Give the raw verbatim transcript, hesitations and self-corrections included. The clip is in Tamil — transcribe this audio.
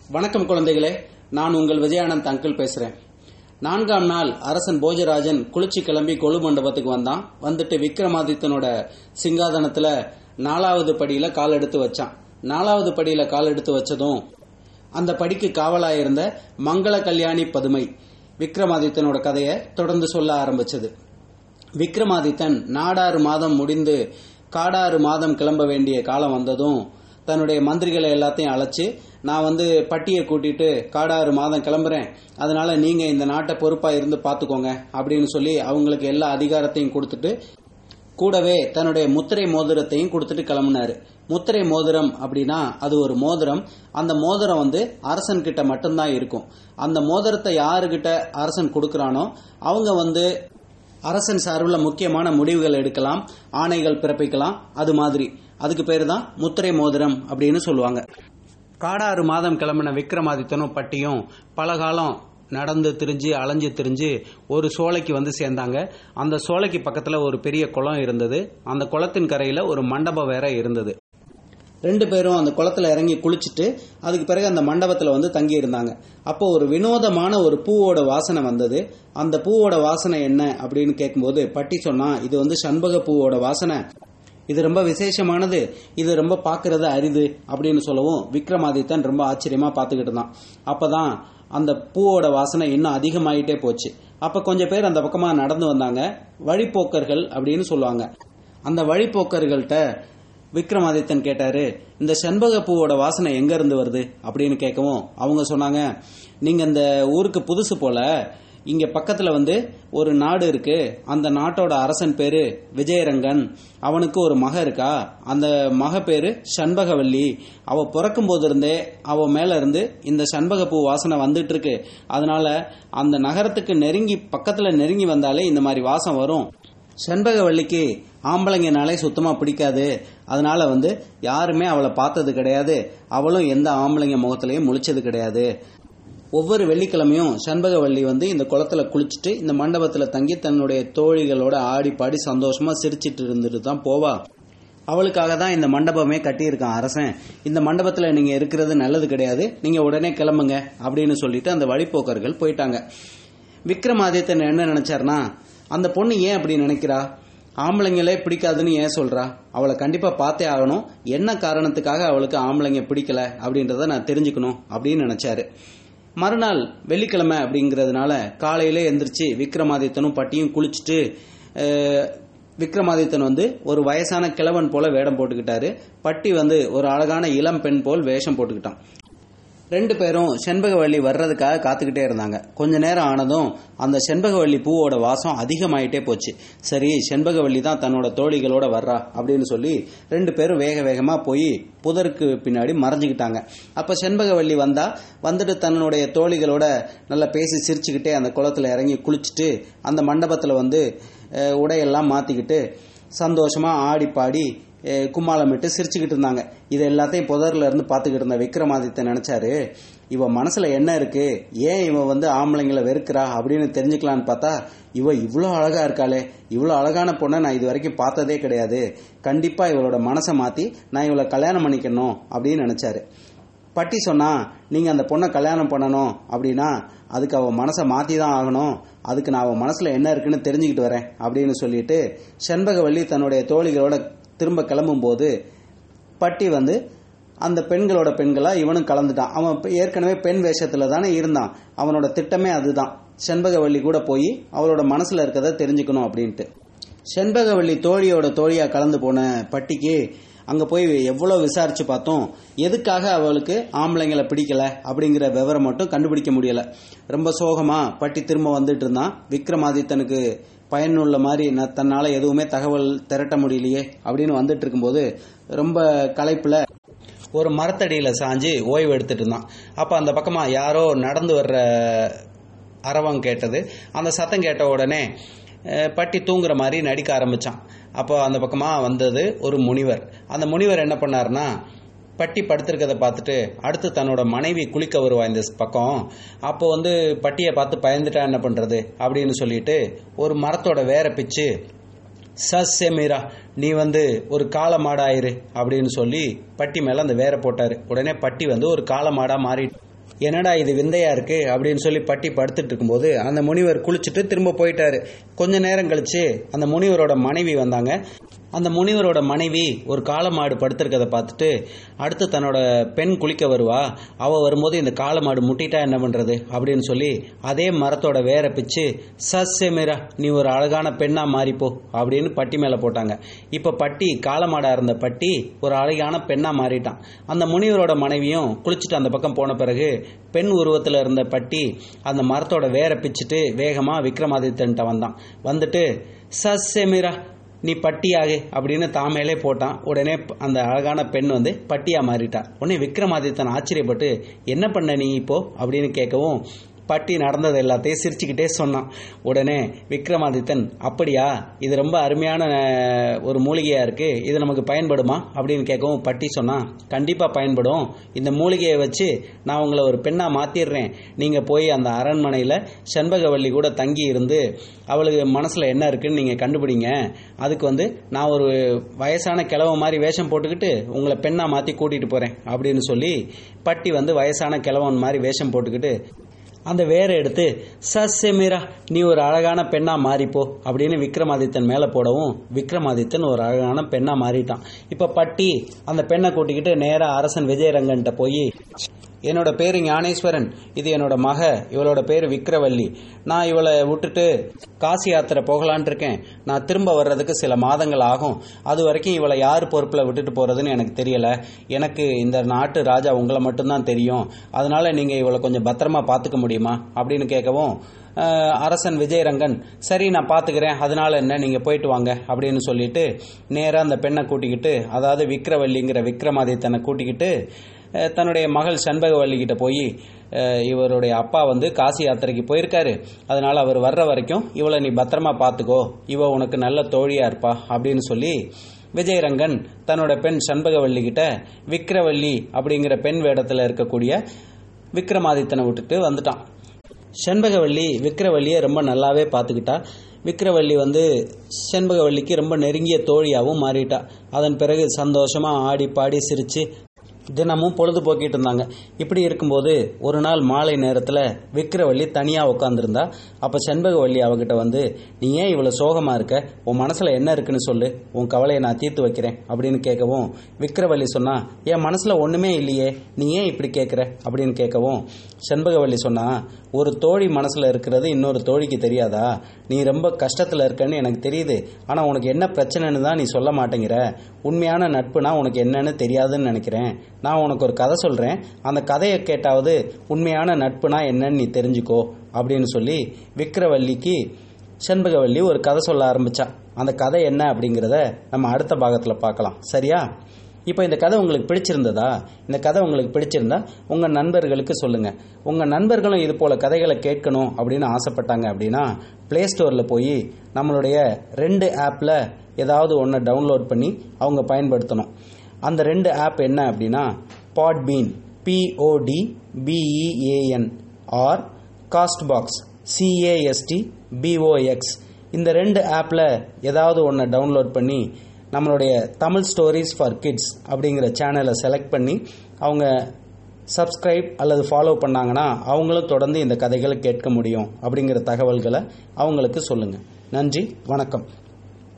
வணக்கம் குழந்தைகளே, நான் உங்கள் விஜயானந்த் அங்கிள் பேசுறேன். நான்காம் நாள் அரசன் போஜராஜன் குளிச்சு கிளம்பி கொலு மண்டபத்துக்கு வந்தான். வந்துட்டு விக்ரமாதித்தனோட சிங்காதனத்துல நாலாவது படியில கால் எடுத்து வச்சான். நாலாவது படியில கால் எடுத்து வச்சதும் அந்த படிக்கு காவலாயிருந்த மங்கள கல்யாணி பதுமை விக்ரமாதித்தனோட கதையை தொடர்ந்து சொல்ல ஆரம்பிச்சது. விக்ரமாதித்தன் நாடாறு மாதம் முடிந்து காடாறு மாதம் கிளம்ப வேண்டிய காலம் வந்ததும் தன்னுடைய மந்திரிகளை எல்லாத்தையும் அழைச்சு, நான் வந்து பட்டியை கூட்டிட்டு காடாறு மாதம் கிளம்புறேன், அதனால நீங்க இந்த நாட்டை பொறுப்பா இருந்து பாத்துக்கோங்க அப்படின்னு சொல்லி அவங்களுக்கு எல்லா அதிகாரத்தையும் கொடுத்துட்டு கூடவே தன்னுடைய முத்திரை மோதிரத்தையும் கொடுத்துட்டு கிளம்புனாரு. முத்திரை மோதிரம் அப்படின்னா அது ஒரு மோதிரம். அந்த மோதிரம் வந்து அரசன் கிட்ட மட்டும்தான் இருக்கும். அந்த மோதிரத்தை யாருகிட்ட அரசன் கொடுக்கறானோ அவங்க வந்து அரசன் சார்பில் முக்கியமான முடிவுகள் எடுக்கலாம், ஆணைகள் பிறப்பிக்கலாம். அது மாதிரி அதுக்கு பேரு தான் முத்திரை மோதிரம் அப்படின்னு சொல்லுவாங்க. காடாறு மாதம் கிளம்பின விக்ரமாதித்தனும் பட்டியும் பல காலம் நடந்து திரிஞ்சு அலைஞ்சு திரிஞ்சு ஒரு சோலைக்கு வந்து சேர்ந்தாங்க. அந்த சோலைக்கு பக்கத்துல ஒரு பெரிய குளம் இருந்தது. அந்த குளத்தின் கரையில ஒரு மண்டபம் வேற இருந்தது. ரெண்டு பேரும் அந்த குளத்துல இறங்கி குளிச்சுட்டு அதுக்கு பிறகு அந்த மண்டபத்துல வந்து தங்கி இருந்தாங்க. அப்போ ஒரு வினோதமான ஒரு பூவோட வாசனை வந்தது. அந்த பூவோட வாசனை என்ன அப்படின்னு கேட்கும்போது பட்டி சொன்னா, இது வந்து சண்பக பூவோட வாசனை, இது ரொம்ப விசேஷமானது, இது ரொம்ப பாக்குறது அரிது அப்படின்னு சொல்லவும் விக்ரமாதித்தன் ரொம்ப ஆச்சரியமா பாத்துக்கிட்டு இருந்தான். அப்பதான் அந்த பூவோட வாசனை இன்னும் அதிகமாயிட்டே போச்சு. அப்ப கொஞ்சம் பேர் அந்த பக்கமா நடந்து வந்தாங்க. வழிப்போக்கர்கள் அப்படின்னு சொல்லுவாங்க. அந்த வழிப்போக்கர்கள்ட்ட விக்ரமாதித்தன் கேட்டாரு, இந்த செண்பக பூவோட வாசனை எங்க இருந்து வருது அப்படின்னு கேட்கவும் அவங்க சொன்னாங்க, நீங்க இந்த ஊருக்கு புதுசு போல, இங்க பக்கத்துல வந்து ஒரு நாடு இருக்கு, அந்த நாட்டோட அரசன் பேரு விஜயரங்கன், அவனுக்கு ஒரு மக இருக்கா, அந்த மக பேரு சண்பகவல்லி, அவ பிறக்கும் போது இருந்தே அவ மேல இருந்து இந்த சண்பக பூ வாசனை வந்துட்டு இருக்கு, அதனால அந்த நகரத்துக்கு நெருங்கி பக்கத்துல நெருங்கி வந்தாலே இந்த மாதிரி வாசம் வரும். செண்பகவல்லிக்கு ஆம்பளைங்கனாலே சுத்தமா பிடிக்காது, அதனால வந்து யாருமே அவளை பார்த்தது கிடையாது, அவளும் எந்த ஆம்பளைங்க முகத்திலையும் முழிச்சது கிடையாது. ஒவ்வொரு வெள்ளிக்கிழமையும் செண்பகவல்லி வந்து இந்த குளத்துல குளிச்சுட்டு இந்த மண்டபத்துல தங்கி தன்னுடைய தோழிகளோட ஆடி பாடி சந்தோஷமா சிரிச்சிட்டு இருந்துட்டு தான் போவா. அவளுக்காக தான் இந்த மண்டபமே கட்டியிருக்கான் அரசன். இந்த மண்டபத்துல நீங்க இருக்கிறது நல்லது கிடையாது, நீங்க உடனே கிளம்புங்க அப்படின்னு சொல்லிட்டு அந்த வழிப்போக்கர்கள் போயிட்டாங்க. விக்ரமாதித்தன் என்ன நினைச்சார்னா, அந்த பொண்ணு ஏன் அப்படி நினைக்கிறா, ஆம்பளைங்களே பிடிக்காதுன்னு ஏன் சொல்றா, அவளை கண்டிப்பா பார்த்தே ஆகணும், என்ன காரணத்துக்காக அவளுக்கு ஆம்பளைங்க பிடிக்கல அப்படின்றத நான் தெரிஞ்சுக்கணும் அப்படின்னு நினைச்சாரு. மறுநாள் வெள்ளிக்கிழமை அப்படிங்கறதுனால காலையில எந்திரிச்சு விக்ரமாதித்தனும் பட்டியும் குளிச்சுட்டு விக்ரமாதித்தன் வந்து ஒரு வயசான கிழவன் போல வேடம் போட்டுக்கிட்டாரு. பட்டி வந்து ஒரு அழகான இளம் பெண் போல் வேஷம் போட்டுக்கிட்டான். ரெண்டு பேரும் செண்பகவல்லி வர்றதுக்காக காத்துக்கிட்டே இருந்தாங்க. கொஞ்ச நேரம் ஆனதும் அந்த செண்பகவல்லி பூவோட வாசம் அதிகமாயிட்டே போச்சு. சரி, செண்பகவல்லி தான் தன்னோட தோழிகளோட வர்றா அப்படின்னு சொல்லி ரெண்டு பேரும் வேக வேகமா போய் புதருக்கு பின்னாடி மறைஞ்சுக்கிட்டாங்க. அப்ப செண்பகவல்லி வந்தா வந்துட்டு தன்னுடைய தோழிகளோட நல்லா பேசி சிரிச்சுக்கிட்டே அந்த குளத்துல இறங்கி குளிச்சுட்டு அந்த மண்டபத்துல வந்து உடையெல்லாம் மாத்திக்கிட்டு சந்தோஷமா ஆடி பாடி கும்மாளமிட்டு சிரிச்சுக்கிட்டு இருந்தாங்க. இது எல்லாத்தையும் புதர்ல இருந்து பாத்துக்கிட்டு இருந்த விக்ரமாதித்தன் நினைச்சாரு, இவ மனசுல என்ன இருக்கு, ஏன் இவ வந்து ஆம்பளைங்களை வெறுக்கிறா அப்படின்னு தெரிஞ்சுக்கலான்னு பார்த்தா, இவ இவ்வளோ அழகா இருக்காளே, இவ்வளோ அழகான பொண்ணை நான் இது வரைக்கும் பார்த்ததே கிடையாது, கண்டிப்பா இவளோட மனசை மாத்தி நான் இவளை கல்யாணம் பண்ணிக்கணும் அப்படின்னு நினைச்சாரு. பட்டி சொன்னா, நீங்க அந்த பொண்ணை கல்யாணம் பண்ணணும் அப்படின்னா அதுக்கு அவ மனசை மாத்தி தான் ஆகணும், அதுக்கு நான் அவ மனசுல என்ன இருக்குன்னு தெரிஞ்சுக்கிட்டு வரேன் அப்படின்னு சொல்லிட்டு செண்பகவல்லி தன்னுடைய தோழிகளோட திரும்ப கிளம்பும் போது பட்டி வந்து அந்த பெண்களோட பெண்களா இவனும் கலந்துட்டான். அவன் ஏற்கனவே பெண் வேஷத்துல தானே இருந்தான். அவனோட திட்டமே அதுதான், செண்பகவல்லி கூட போய் அவளோட மனசுல இருக்கதை தெரிஞ்சுக்கணும் அப்படின்ட்டு. செண்பகவல்லி தோழியோட தோழியா கலந்து போன பட்டிக்கு அங்க போய் எவ்வளவு விசாரிச்சு பார்த்தோம், எதுக்காக அவளுக்கு ஆம்பளைங்களை பிடிக்கல அப்படிங்கிற விவரம் மட்டும் கண்டுபிடிக்க முடியல. ரொம்ப சோகமா பட்டி திரும்ப வந்துட்டு இருந்தான். விக்ரமாதித்தனுக்கு பயனுள்ள மாதிரி தன்னால எதுவுமே தகவல் திரட்ட முடியலையே அப்படின்னு வந்துட்டு இருக்கும்போது ரொம்ப களைப்புல ஒரு மரத்தடியில சாஞ்சு ஓய்வு எடுத்துட்டு இருந்தான். அப்ப அந்த பக்கமா யாரோ நடந்து வர்ற அரவம் கேட்டது. அந்த சத்தம் கேட்ட உடனே பட்டி தூங்குற மாதிரி நடிக்க ஆரம்பிச்சான். அப்போ அந்த பக்கமா வந்தது ஒரு முனிவர். அந்த முனிவர் என்ன பண்ணாருன்னா, பட்டி படுத்திருக்கதை பார்த்துட்டு அடுத்து தன்னோட மனைவி குளிக்க வருவா இந்த பக்கம். அப்போ வந்து பட்டியை பார்த்து பயந்துட்டா என்ன பண்றது அப்படின்னு சொல்லிட்டு ஒரு மரத்தோட வேற பிச்சு, சஸ்ய மீரா நீ வந்து ஒரு காளை மாடாயிரு அப்படின்னு சொல்லி பட்டி மேல அந்த வேற போட்டாரு. உடனே பட்டி வந்து ஒரு காளை மாடா மாறி என்னடா இது விந்தையா இருக்கு அப்படின்னு சொல்லி பட்டி படுத்துட்டு இருக்கும்போது அந்த முனிவர் குளிச்சுட்டு திரும்ப போயிட்டாரு. கொஞ்ச நேரம் கழிச்சு அந்த முனிவரோட மனைவி வந்தாங்க. அந்த முனிவரோட மனைவி ஒரு காளமாடு படுத்திருக்கதை பார்த்துட்டு அடுத்து தன்னோட பெண் குளிக்க வருவா, அவ வரும்போது இந்த காளமாடு முட்டிட்டா என்ன பண்றது அப்படின்னு சொல்லி அதே மரத்தோட வேரை பிச்சு சஸ்யமிரா நீ ஒரு அழகான பெண்ணா மாறிப்போ அப்படின்னு பட்டி மேல போட்டாங்க. இப்ப பட்டி காளமாடா இருந்த பட்டி ஒரு அழகான பெண்ணா மாறிட்டான். அந்த முனிவரோட மனைவியும் குளிச்சுட்டு அந்த பக்கம் போன பிறகு பெண் உருவத்துல இருந்த பட்டி அந்த மரத்தோட வேரை பிச்சுட்டு வேகமா விக்ரமாதித்தன்ட்ட வந்தான். வந்துட்டு சஸ்யமிரா நீ பட்டியாகு அப்படின்னு தாமேலே போட்டான். உடனே அந்த அழகான பெண் வந்து பட்டியா மாறிட்டா. உடனே விக்ரமாதித்தன் ஆச்சரியப்பட்டு என்ன பண்ண நீ இப்போ அப்படின்னு கேட்கவும் பட்டி நடந்தது எல்லாத்தையும் சிரிச்சுக்கிட்டே சொன்னான். உடனே விக்ரமாதித்தன் அப்படியா, இது ரொம்ப அருமையான ஒரு மூலிகையா இருக்கு, இது நமக்கு பயன்படுமா அப்படின்னு கேட்கவும் பட்டி சொன்னான் கண்டிப்பா பயன்படும். இந்த மூலிகையை வச்சு நான் உங்களை ஒரு பெண்ணா மாத்திடுறேன். நீங்க போய் அந்த அரண்மனையில செண்பகவல்லி கூட தங்கி இருந்து அவளுக்கு மனசுல என்ன இருக்குன்னு நீங்க கண்டுபிடிங்க. அதுக்கு வந்து நான் ஒரு வயசான கிழவ மாதிரி வேஷம் போட்டுக்கிட்டு உங்களை பெண்ணா மாத்தி கூட்டிட்டு போறேன் அப்படின்னு சொல்லி பட்டி வந்து வயசான கிழவன் மாதிரி வேஷம் போட்டுக்கிட்டு அந்த வேரை எடுத்து சஸ்யமிரா நீ ஒரு அழகான பெண்ணா மாறிப்போ அப்படின்னு விக்ரமாதித்தன் மேல போடவும் விக்ரமாதித்தன் ஒரு அழகான பெண்ணா மாறிட்டான். இப்ப பட்டி அந்த பெண்ணை கூட்டிக்கிட்டு நேரா அரசன் விஜயரங்கன்ட்ட போய் என்னோட பேரு ஞானேஸ்வரன், இது என்னோட மக, இவளோட பேரு விக்ரவல்லி. நான் இவளை விட்டுட்டு காசி யாத்திரை போகலான் இருக்கேன். நான் திரும்ப வர்றதுக்கு சில மாதங்கள் ஆகும். அது வரைக்கும் இவளை யார் பொறுப்புல விட்டுட்டு போறதுன்னு எனக்கு தெரியல. எனக்கு இந்த நாட்டு ராஜா உங்களை மட்டும்தான் தெரியும். அதனால நீங்க இவளை கொஞ்சம் பத்திரமா பாத்துக்க முடியுமா அப்படின்னு கேட்கவும் அரசன் விஜயரங்கன் சரி நான் பாத்துக்கிறேன், அதனால என்ன, நீங்க போயிட்டு வாங்க அப்படின்னு சொல்லிட்டு நேரா அந்த பெண்ணை கூட்டிக்கிட்டு, அதாவது விக்ரவல்லிங்கிற விக்ரமாதித்தனை கூட்டிக்கிட்டு தன்னுடைய மகள் செண்பகவல்லி கிட்ட போய் இவருடைய அப்பா வந்து காசி யாத்திரைக்கு போயிருக்காரு, அதனால அவர் வர்ற வரைக்கும் இவளை நீ பத்திரமா பாத்துக்கோ, இவ உனக்கு நல்ல தோழியா இருப்பா அப்படின்னு சொல்லி விஜயரங்கன் தன்னோட பெண் செண்பகவல்லி கிட்ட விக்ரவல்லி அப்படிங்கிற பெண் வேடத்துல இருக்கக்கூடிய விக்ரமாதித்தனை விட்டுட்டு வந்துட்டான். செண்பகவல்லி விக்ரவல்லியை ரொம்ப நல்லாவே பார்த்துக்கிட்டா. விக்ரவல்லி வந்து செண்பகவல்லிக்கு ரொம்ப நெருங்கிய தோழியாகவும் மாறிட்டா. அதன் பிறகு சந்தோஷமா ஆடி பாடி சிரிச்சு தினமும் பொழுதுபோக்கிட்டு இருந்தாங்க. இப்படி இருக்கும்போது ஒரு நாள் மாலை நேரத்தில் விக்ரவல்லி தனியாக உட்காந்துருந்தா. அப்போ செண்பகவல்லி அவகிட்ட வந்து நீ ஏன் இவ்வளோ சோகமா இருக்க, உன் மனசுல என்ன இருக்குன்னு சொல்லு, உன் கவலையை நான் தீர்த்து வைக்கிறேன் அப்படின்னு கேட்கவும் விக்ரவல்லி சொன்னா என் மனசுல ஒண்ணுமே இல்லையே, நீ ஏன் இப்படி கேட்குற அப்படின்னு கேட்கவும் செண்பகவல்லி சொன்னா ஒரு தோழி மனசுல இருக்கிறது இன்னொரு தோழிக்கு தெரியாதா, நீ ரொம்ப கஷ்டத்துல இருக்கன்னு எனக்கு தெரியுது, ஆனா உனக்கு என்ன பிரச்சனைன்னு தான் நீ சொல்ல மாட்டேங்கிற, உண்மையான நட்புனா உனக்கு என்னன்னு தெரியாதுன்னு நினைக்கிறேன். நான் உனக்கு ஒரு கதை சொல்றேன், அந்த கதையை கேட்டாவது உண்மையான நட்புனா என்னன்னு நீ தெரிஞ்சுக்கோ அப்படின்னு சொல்லி விக்ரவல்லிக்கு செண்பகவல்லி ஒரு கதை சொல்ல ஆரம்பிச்சா. அந்த கதை என்ன அப்படிங்கிறத நம்ம அடுத்த பாகத்தில் பார்க்கலாம். சரியா? இப்போ இந்த கதை உங்களுக்கு பிடிச்சிருந்ததா? இந்த கதை உங்களுக்கு பிடிச்சிருந்தா உங்க நண்பர்களுக்கு சொல்லுங்க. உங்க நண்பர்களும் இது போல கதைகளை கேட்கணும் அப்படின்னு ஆசைப்பட்டாங்க அப்படின்னா பிளே ஸ்டோர்ல போய் நம்மளுடைய ரெண்டு ஆப்ல ஏதாவது ஒன்று டவுன்லோட் பண்ணி அவங்க பயன்படுத்தணும். அந்த ரெண்டு ஆப் என்ன அப்படின்னா Podbean P O D B E A N or Castbox C A S T B O X. இந்த ரெண்டு ஆப்ல ஏதாவது ஒன்று டவுன்லோட் பண்ணி நம்மளுடைய தமிழ் ஸ்டோரிஸ் ஃபார் கிட்ஸ் அப்படிங்கிற சேனலை செலக்ட் பண்ணி அவங்க சப்ஸ்கிரைப் அல்லது ஃபாலோ பண்ணாங்கன்னா அவங்களும் தொடர்ந்து இந்த கதைகளை கேட்க முடியும் அப்படிங்கிற தகவல்களை அவங்களுக்கு சொல்லுங்க. நன்றி, வணக்கம்.